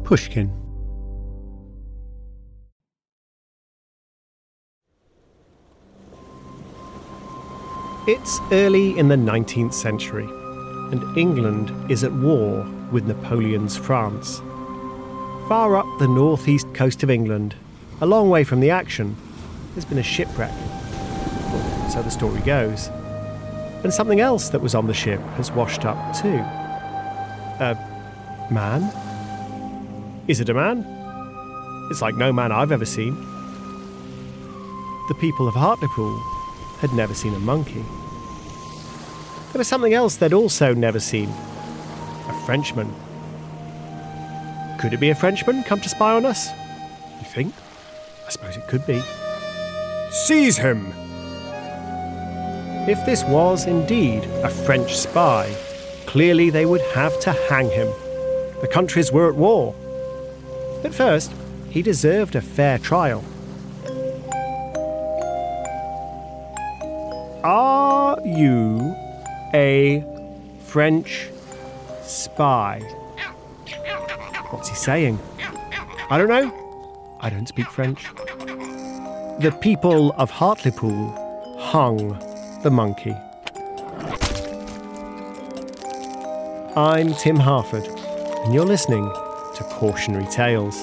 Pushkin. It's early in the 19th century, and England is at war with Napoleon's France. Far up the northeast coast of England, a long way from the action, there's been a shipwreck. So the story goes. And something else that was on the ship has washed up too. A man? Is it a man? It's like no man I've ever seen. The people of Hartlepool had never seen a monkey. There was something else they'd also never seen. A Frenchman. Could it be a Frenchman come to spy on us? You think? I suppose it could be. Seize him! If this was indeed a French spy, clearly they would have to hang him. The countries were at war. At first, he deserved a fair trial. Are you a French spy? What's he saying? I don't know. I don't speak French. The people of Hartlepool hung the monkey. I'm Tim Harford, and you're listening to Cautionary Tales.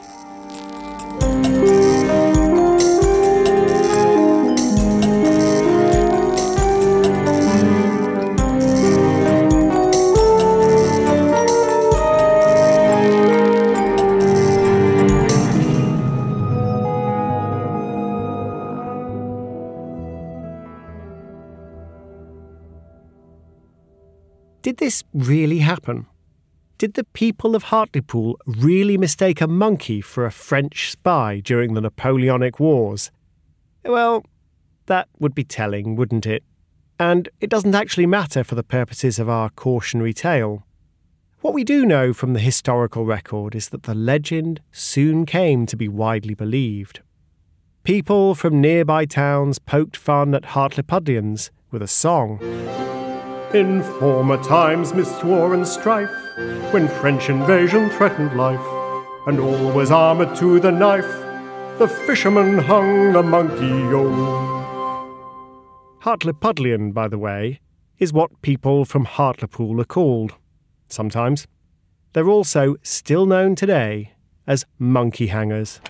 Did this really happen? Did the people of Hartlepool really mistake a monkey for a French spy during the Napoleonic Wars? Well, that would be telling, wouldn't it? And it doesn't actually matter for the purposes of our cautionary tale. What we do know from the historical record is that the legend soon came to be widely believed. People from nearby towns poked fun at Hartlepudlians with a song. In former times midst war and strife, when French invasion threatened life, and all was armoured to the knife, the fisherman hung the monkey-o. Hartlepudlian, by the way, is what people from Hartlepool are called. Sometimes. They're also still known today as monkey hangers.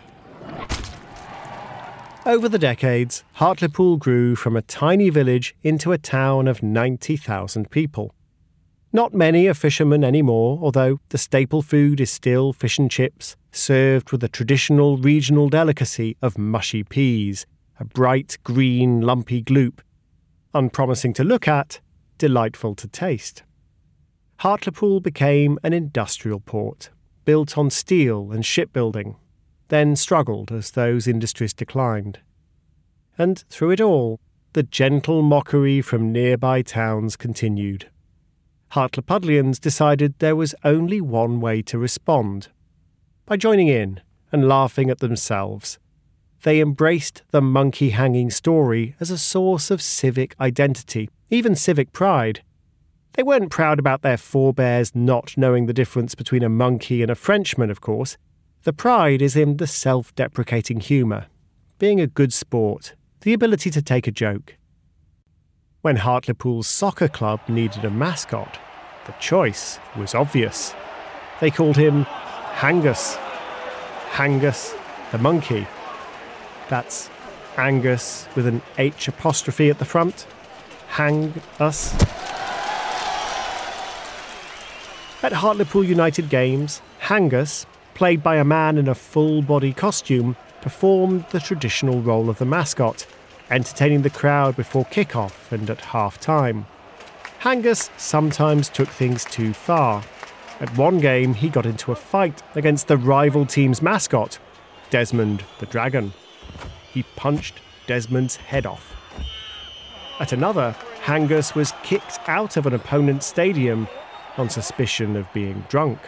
Over the decades, Hartlepool grew from a tiny village into a town of 90,000 people. Not many are fishermen anymore, although the staple food is still fish and chips, served with the traditional regional delicacy of mushy peas, a bright green lumpy gloop. Unpromising to look at, delightful to taste. Hartlepool became an industrial port, built on steel and shipbuilding, then struggled as those industries declined. And through it all, the gentle mockery from nearby towns continued. Hartlepudlians decided there was only one way to respond. By joining in and laughing at themselves, they embraced the monkey-hanging story as a source of civic identity, even civic pride. They weren't proud about their forebears not knowing the difference between a monkey and a Frenchman, of course. The pride is in the self-deprecating humour, being a good sport, the ability to take a joke. When Hartlepool's soccer club needed a mascot, the choice was obvious. They called him Hangus. Hangus the monkey. That's Angus with an H apostrophe at the front. Hang us. At Hartlepool United games, Hangus, played by a man in a full-body costume, performed the traditional role of the mascot, entertaining the crowd before kick-off and at half-time. Hangus sometimes took things too far. At one game, he got into a fight against the rival team's mascot, Desmond the Dragon. He punched Desmond's head off. At another, Hangus was kicked out of an opponent's stadium on suspicion of being drunk.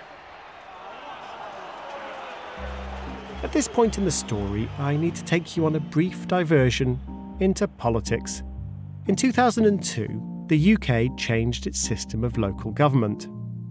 At this point in the story, I need to take you on a brief diversion into politics. In 2002, the UK changed its system of local government.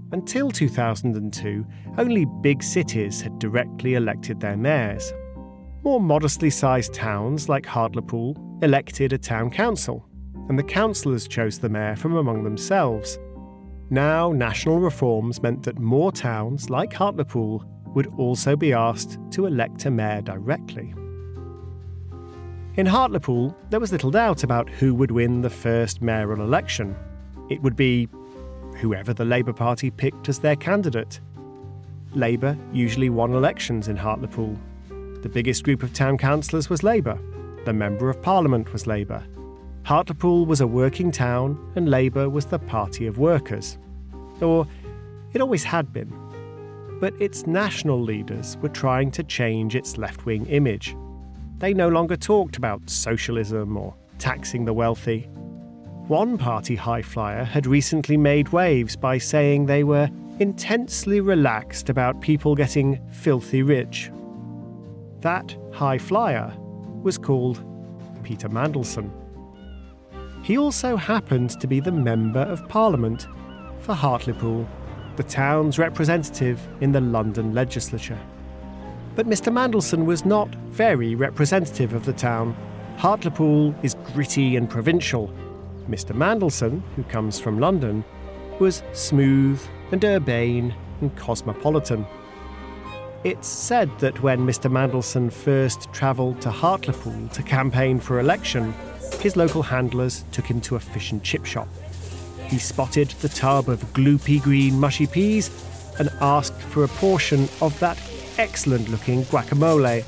until 2002, only big cities had directly elected their mayors. More modestly sized towns like Hartlepool elected a town council, and the councillors chose the mayor from among themselves. Now, national reforms meant that more towns like Hartlepool would also be asked to elect a mayor directly. In Hartlepool, there was little doubt about who would win the first mayoral election. It would be whoever the Labour Party picked as their candidate. Labour usually won elections in Hartlepool. The biggest group of town councillors was Labour. The Member of Parliament was Labour. Hartlepool was a working town and Labour was the party of workers. Or it always had been. But its national leaders were trying to change its left-wing image. They no longer talked about socialism or taxing the wealthy. One party high flyer had recently made waves by saying they were intensely relaxed about people getting filthy rich. That high flyer was called Peter Mandelson. He also happened to be the Member of Parliament for Hartlepool, the town's representative in the London legislature. But Mr. Mandelson was not very representative of the town. Hartlepool is gritty and provincial. Mr. Mandelson, who comes from London, was smooth and urbane and cosmopolitan. It's said that when Mr. Mandelson first travelled to Hartlepool to campaign for election, his local handlers took him to a fish and chip shop. He spotted the tub of gloopy green mushy peas and asked for a portion of that excellent-looking guacamole.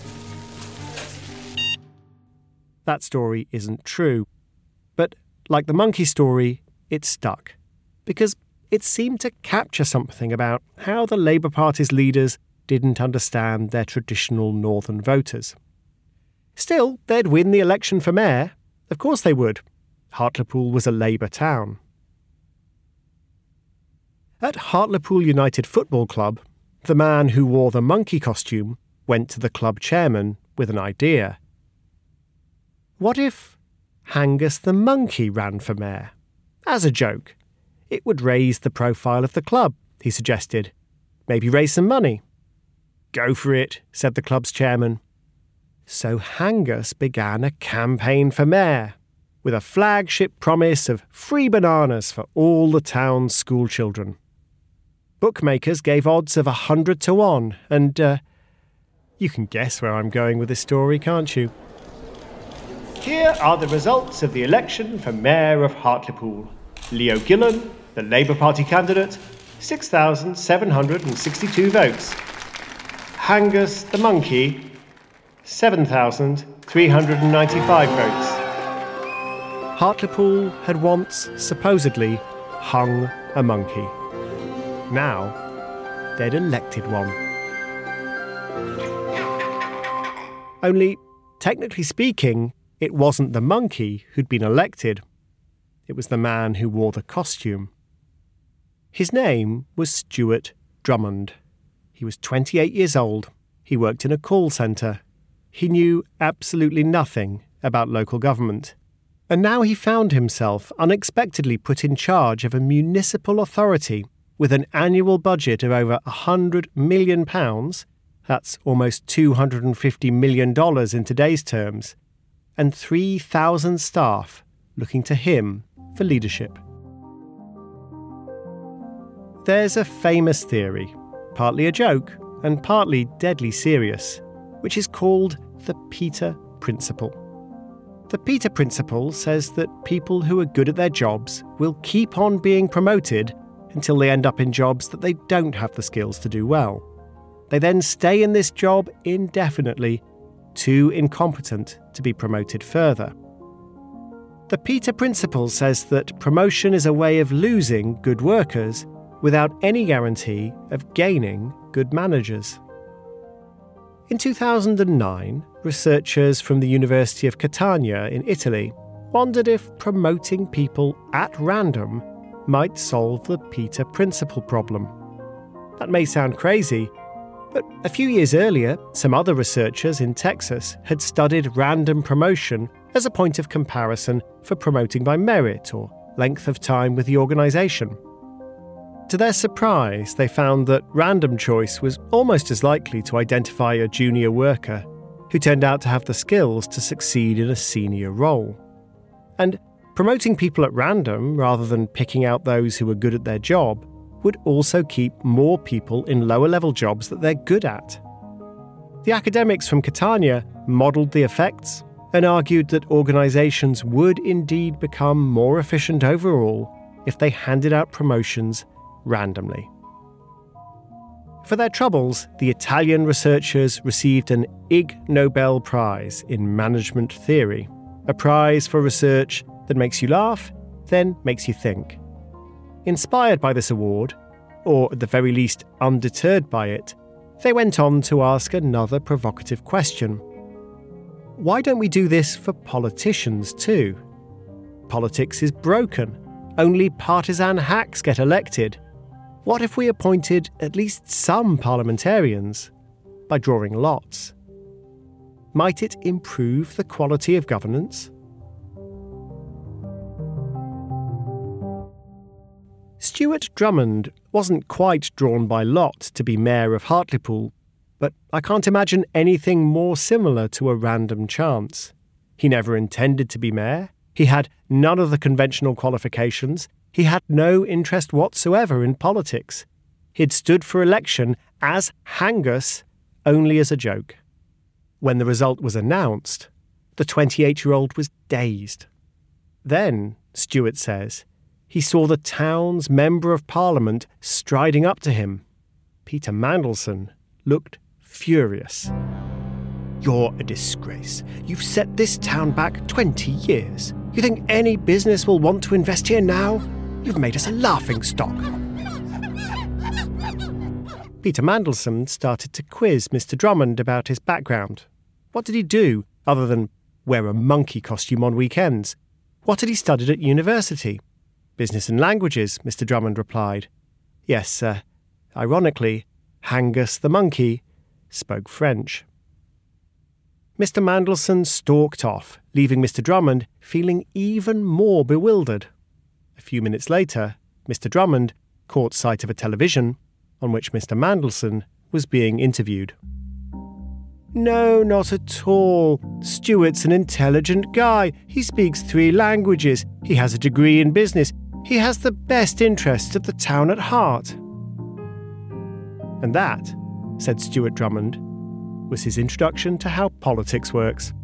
That story isn't true, but like the monkey story, it stuck, because it seemed to capture something about how the Labour Party's leaders didn't understand their traditional northern voters. Still, they'd win the election for mayor. Of course they would. Hartlepool was a Labour town. At Hartlepool United Football Club, the man who wore the monkey costume went to the club chairman with an idea. What if Hangus the monkey ran for mayor? As a joke. It would raise the profile of the club, he suggested. Maybe raise some money. Go for it, said the club's chairman. So Hangus began a campaign for mayor, with a flagship promise of free bananas for all the town's school children. Bookmakers gave odds of 100 to 1, and you can guess where I'm going with this story, can't you? Here are the results of the election for Mayor of Hartlepool. Leo Gillen, the Labour Party candidate, 6,762 votes. Hangus the monkey, 7,395 votes. Hartlepool had once supposedly hung a monkey. Now, they'd elected one. Only, technically speaking, it wasn't the monkey who'd been elected. It was the man who wore the costume. His name was Stuart Drummond. He was 28 years old. He worked in a call centre. He knew absolutely nothing about local government. And now he found himself unexpectedly put in charge of a municipal authority with an annual budget of over £100 million, that's almost $250 million in today's terms, and 3,000 staff looking to him for leadership. There's a famous theory, partly a joke and partly deadly serious, which is called the Peter Principle. The Peter Principle says that people who are good at their jobs will keep on being promoted until they end up in jobs that they don't have the skills to do well. They then stay in this job indefinitely, too incompetent to be promoted further. The Peter Principle says that promotion is a way of losing good workers without any guarantee of gaining good managers. In 2009, researchers from the University of Catania in Italy wondered if promoting people at random might solve the Peter Principle problem. That may sound crazy, but a few years earlier, some other researchers in Texas had studied random promotion as a point of comparison for promoting by merit or length of time with the organisation. To their surprise, they found that random choice was almost as likely to identify a junior worker who turned out to have the skills to succeed in a senior role. And promoting people at random, rather than picking out those who were good at their job, would also keep more people in lower-level jobs that they're good at. The academics from Catania modelled the effects and argued that organisations would indeed become more efficient overall if they handed out promotions randomly. For their troubles, the Italian researchers received an Ig Nobel Prize in Management Theory, a prize for research that makes you laugh, then makes you think. Inspired by this award, or at the very least undeterred by it, they went on to ask another provocative question. Why don't we do this for politicians too? Politics is broken. Only partisan hacks get elected. What if we appointed at least some parliamentarians by drawing lots? Might it improve the quality of governance? Stuart Drummond wasn't quite drawn by lot to be mayor of Hartlepool, but I can't imagine anything more similar to a random chance. He never intended to be mayor. He had none of the conventional qualifications. He had no interest whatsoever in politics. He'd stood for election as Hangus only as a joke. When the result was announced, the 28-year-old was dazed. Then, Stuart says, he saw the town's Member of Parliament striding up to him. Peter Mandelson looked furious. You're a disgrace. You've set this town back 20 years. You think any business will want to invest here now? You've made us a laughingstock. Peter Mandelson started to quiz Mr. Drummond about his background. What did he do other than wear a monkey costume on weekends? What had he studied at university? Business and languages, Mr. Drummond replied. Yes, ironically, Hangus the monkey spoke French. Mr. Mandelson stalked off, leaving Mr. Drummond feeling even more bewildered. A few minutes later, Mr. Drummond caught sight of a television on which Mr. Mandelson was being interviewed. No, not at all. Stuart's an intelligent guy. He speaks 3 languages. He has a degree in business. He has the best interests of the town at heart. And that, said Stuart Drummond, was his introduction to how politics works.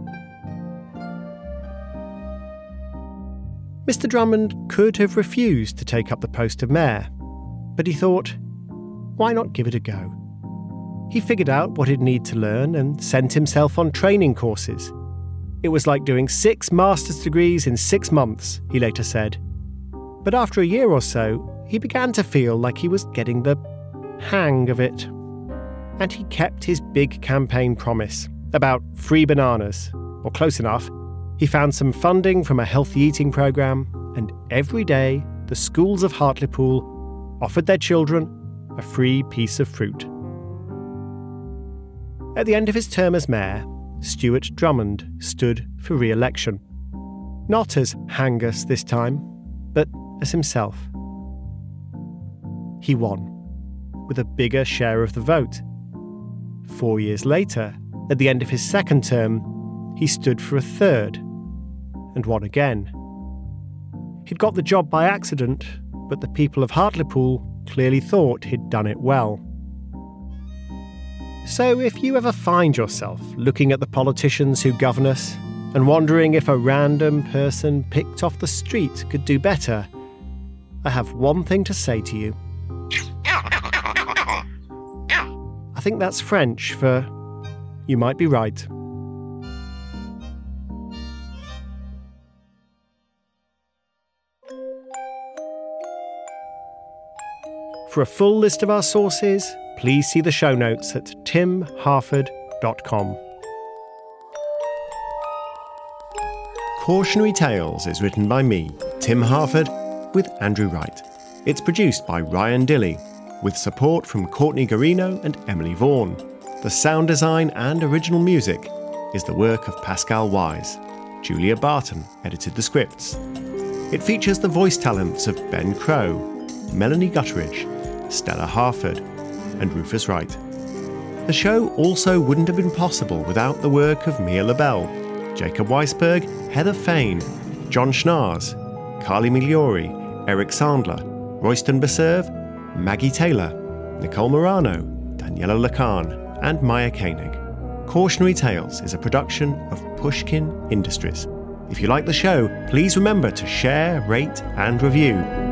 Mr. Drummond could have refused to take up the post of mayor, but he thought, why not give it a go? He figured out what he'd need to learn and sent himself on training courses. It was like doing 6 master's degrees in 6 months, he later said. But after a year or so, he began to feel like he was getting the hang of it. And he kept his big campaign promise about free bananas, or close enough. He found some funding from a healthy eating programme, and every day the schools of Hartlepool offered their children a free piece of fruit. At the end of his term as mayor, Stuart Drummond stood for re-election. Not as Hangus this time, but as himself. He won, with a bigger share of the vote. 4 years later, at the end of his second term, he stood for a third, and won again. He'd got the job by accident, but the people of Hartlepool clearly thought he'd done it well. So if you ever find yourself looking at the politicians who govern us and wondering if a random person picked off the street could do better, I have one thing to say to you. I think that's French for you might be right. For a full list of our sources, please see the show notes at timharford.com. Cautionary Tales is written by me, Tim Harford, with Andrew Wright. It's produced by Ryan Dilley, with support from Courtney Garino and Emily Vaughan. The sound design and original music is the work of Pascal Wise. Julia Barton edited the scripts. It features the voice talents of Ben Crow, Melanie Gutteridge, Stella Harford, and Rufus Wright. The show also wouldn't have been possible without the work of Mia LaBelle, Jacob Weisberg, Heather Fain, John Schnars, Carly Migliori, Eric Sandler, Royston Beserve, Maggie Taylor, Nicole Morano, Daniela Lacan, and Maya Koenig. Cautionary Tales is a production of Pushkin Industries. If you like the show, please remember to share, rate, and review.